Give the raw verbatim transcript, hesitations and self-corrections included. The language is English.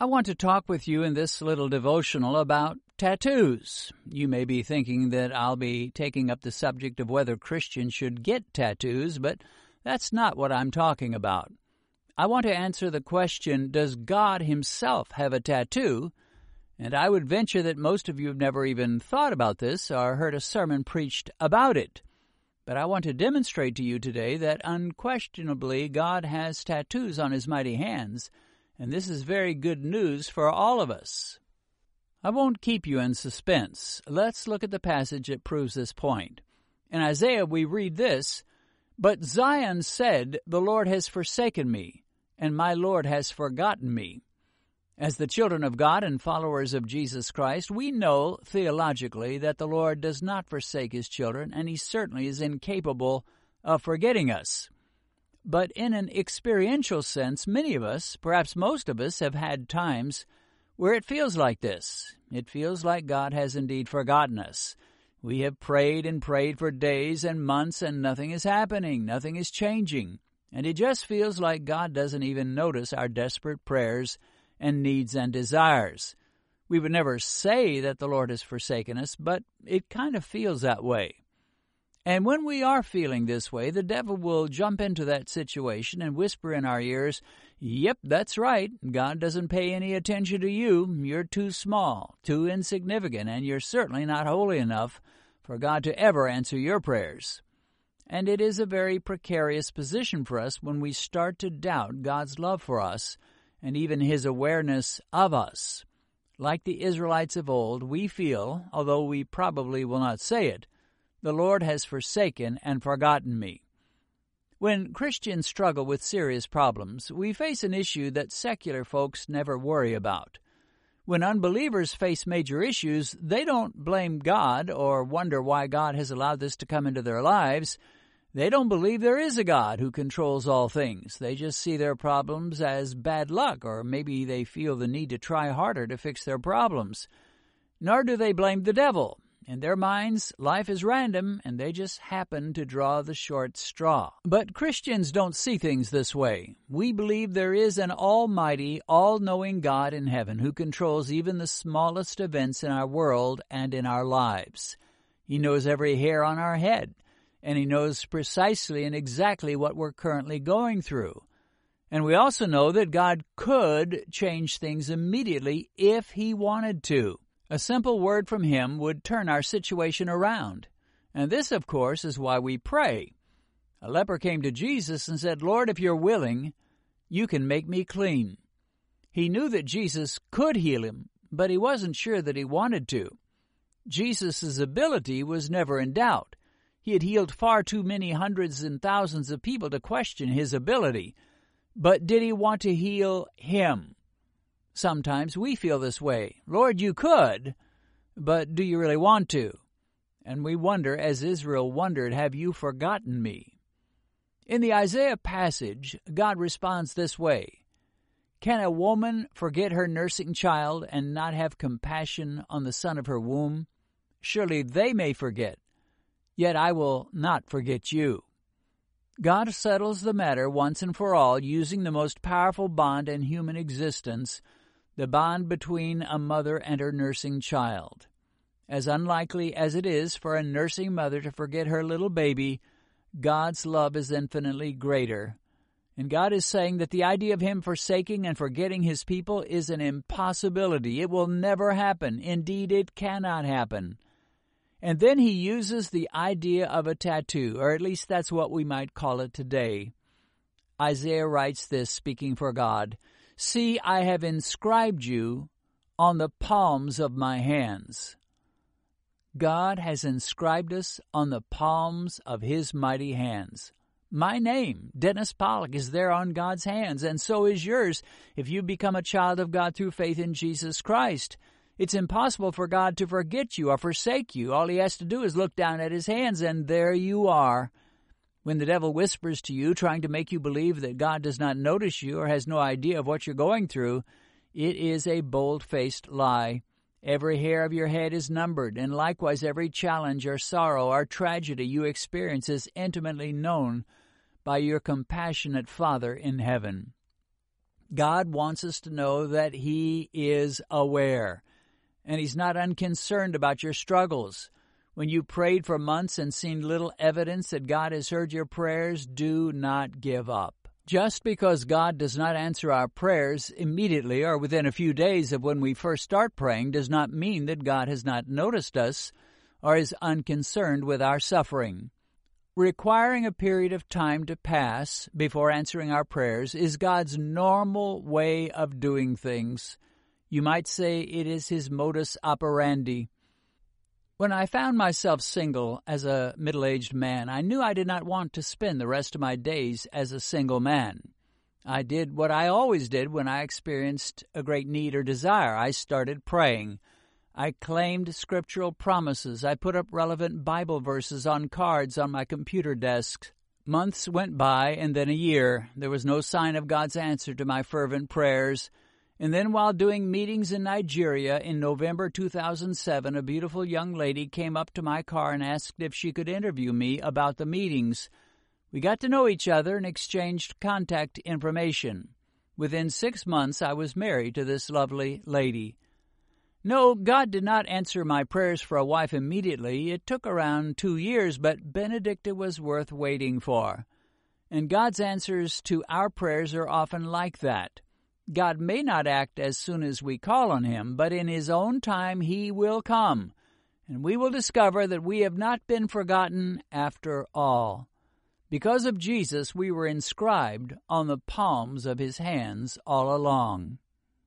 I want to talk with you in this little devotional about tattoos. You may be thinking that I'll be taking up the subject of whether Christians should get tattoos, but that's not what I'm talking about. I want to answer the question, does God himself have a tattoo? And I would venture that most of you have never even thought about this or heard a sermon preached about it. But I want to demonstrate to you today that unquestionably God has tattoos on his mighty hands, and this is very good news for all of us. I won't keep you in suspense. Let's look at the passage that proves this point. In Isaiah we read this, "But Zion said, the Lord has forsaken me, and my Lord has forgotten me." As the children of God and followers of Jesus Christ, we know theologically that the Lord does not forsake his children, and he certainly is incapable of forgetting us. But in an experiential sense, many of us, perhaps most of us, have had times where it feels like this. It feels like God has indeed forgotten us. We have prayed and prayed for days and months, and nothing is happening, nothing is changing. And it just feels like God doesn't even notice our desperate prayers and needs and desires. We would never say that the Lord has forsaken us, but it kind of feels that way. And when we are feeling this way, the devil will jump into that situation and whisper in our ears, "Yep, that's right. God doesn't pay any attention to you. You're too small, too insignificant, and you're certainly not holy enough for God to ever answer your prayers." And it is a very precarious position for us when we start to doubt God's love for us and even his awareness of us. Like the Israelites of old, we feel, although we probably will not say it, "The Lord has forsaken and forgotten me." When Christians struggle with serious problems, we face an issue that secular folks never worry about. When unbelievers face major issues, they don't blame God or wonder why God has allowed this to come into their lives. They don't believe there is a God who controls all things. They just see their problems as bad luck, or maybe they feel the need to try harder to fix their problems. Nor do they blame the devil. In their minds, life is random, and they just happen to draw the short straw. But Christians don't see things this way. We believe there is an almighty, all-knowing God in heaven who controls even the smallest events in our world and in our lives. He knows every hair on our head, and he knows precisely and exactly what we're currently going through. And we also know that God could change things immediately if he wanted to. A simple word from him would turn our situation around. And this, of course, is why we pray. A leper came to Jesus and said, "Lord, if you're willing, you can make me clean." He knew that Jesus could heal him, but he wasn't sure that he wanted to. Jesus' ability was never in doubt. He had healed far too many hundreds and thousands of people to question his ability. But did he want to heal him? Sometimes we feel this way. Lord, you could, but do you really want to? And we wonder, as Israel wondered, have you forgotten me? In the Isaiah passage, God responds this way, "Can a woman forget her nursing child and not have compassion on the son of her womb? Surely they may forget, yet I will not forget you." God settles the matter once and for all using the most powerful bond in human existence, the bond between a mother and her nursing child. As unlikely as it is for a nursing mother to forget her little baby, God's love is infinitely greater. And God is saying that the idea of him forsaking and forgetting his people is an impossibility. It will never happen. Indeed, it cannot happen. And then he uses the idea of a tattoo, or at least that's what we might call it today. Isaiah writes this, speaking for God, "See, I have inscribed you on the palms of my hands." God has inscribed us on the palms of his mighty hands. My name, Dennis Pollock, is there on God's hands, and so is yours if you become a child of God through faith in Jesus Christ. It's impossible for God to forget you or forsake you. All he has to do is look down at his hands, and there you are. When the devil whispers to you, trying to make you believe that God does not notice you or has no idea of what you're going through, it is a bold-faced lie. Every hair of your head is numbered, and likewise every challenge or sorrow or tragedy you experience is intimately known by your compassionate Father in heaven. God wants us to know that He is aware, and He's not unconcerned about your struggles. When you prayed for months and seen little evidence that God has heard your prayers, do not give up. Just because God does not answer our prayers immediately or within a few days of when we first start praying does not mean that God has not noticed us or is unconcerned with our suffering. Requiring a period of time to pass before answering our prayers is God's normal way of doing things. You might say it is His modus operandi. When I found myself single as a middle-aged man, I knew I did not want to spend the rest of my days as a single man. I did what I always did when I experienced a great need or desire. I started praying. I claimed scriptural promises. I put up relevant Bible verses on cards on my computer desk. Months went by, and then a year. There was no sign of God's answer to my fervent prayers. And then while doing meetings in Nigeria in November two thousand seven, a beautiful young lady came up to my car and asked if she could interview me about the meetings. We got to know each other and exchanged contact information. Within six months, I was married to this lovely lady. No, God did not answer my prayers for a wife immediately. It took around two years, but Benedicta was worth waiting for. And God's answers to our prayers are often like that. God may not act as soon as we call on Him, but in His own time He will come, and we will discover that we have not been forgotten after all. Because of Jesus, we were inscribed on the palms of His hands all along.